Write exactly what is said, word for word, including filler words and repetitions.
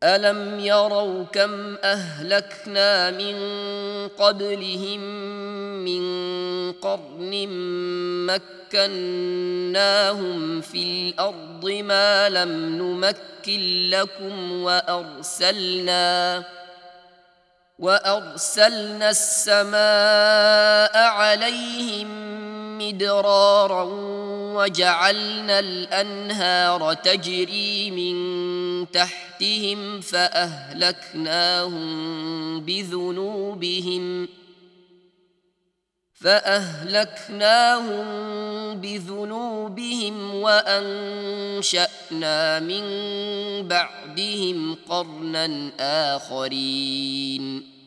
ألم يروا كم أهلكنا من قبلهم من قرن مكناهم في الأرض ما لم نمكن لكم وأرسلنا وأرسلنا السماء عليهم مدرارا وجعلنا الأنهار تجري من تحتهم فأهلكناهم بذنوبهم فأهلكناهم بذنوبهم وأنشأنا من بعدهم قرنا آخرين